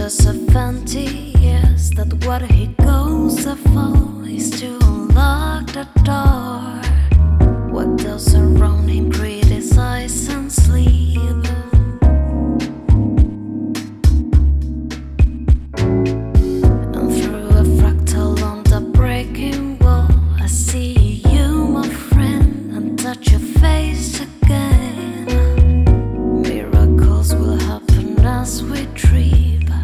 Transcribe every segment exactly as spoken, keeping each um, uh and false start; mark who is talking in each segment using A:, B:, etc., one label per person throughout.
A: was a fancy, yes, that what he goes for is to unlock the door. What does around him criticize and sleep? And through a fractal on the breaking wall, I see you, my friend, and touch your face again. Miracles will happen as we dream.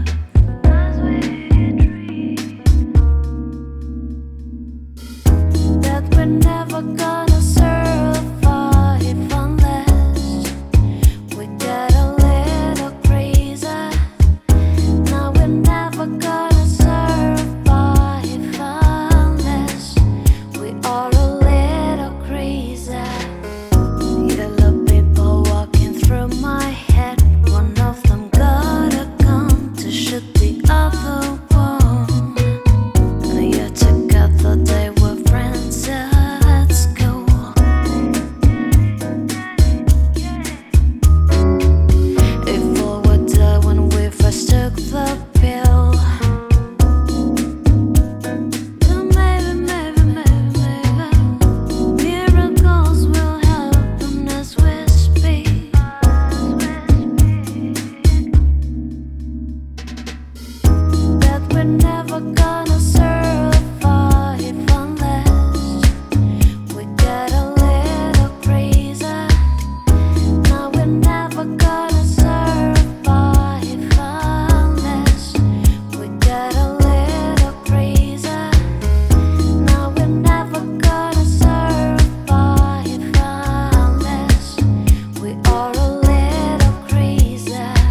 A: We're never gonna survive unless we get a little crazy. Now we're never gonna survive unless we are a little crazy. Little people walking through my head. One of them got a gun to shoot the other one. And yet together they were friends. We're never gonna survive unless we get a little crazy. Now we're never gonna survive unless we get a little crazy. Now we're never gonna survive unless we are a little crazy.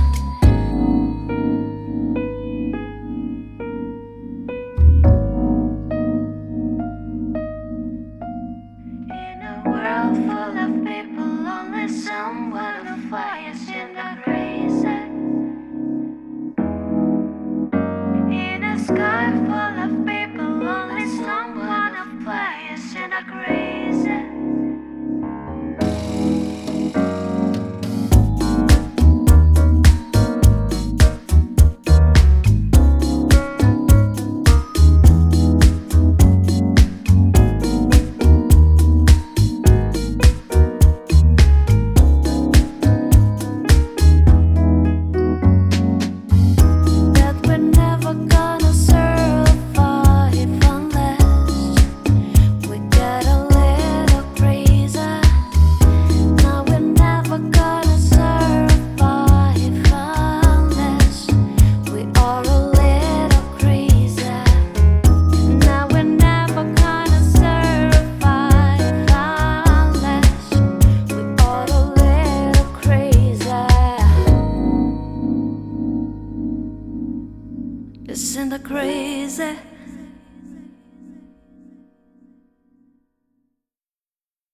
A: World full of people, only someone who fires in the crazy. In a sky full of people, only someone who fires in the crazy. Listen to crazy.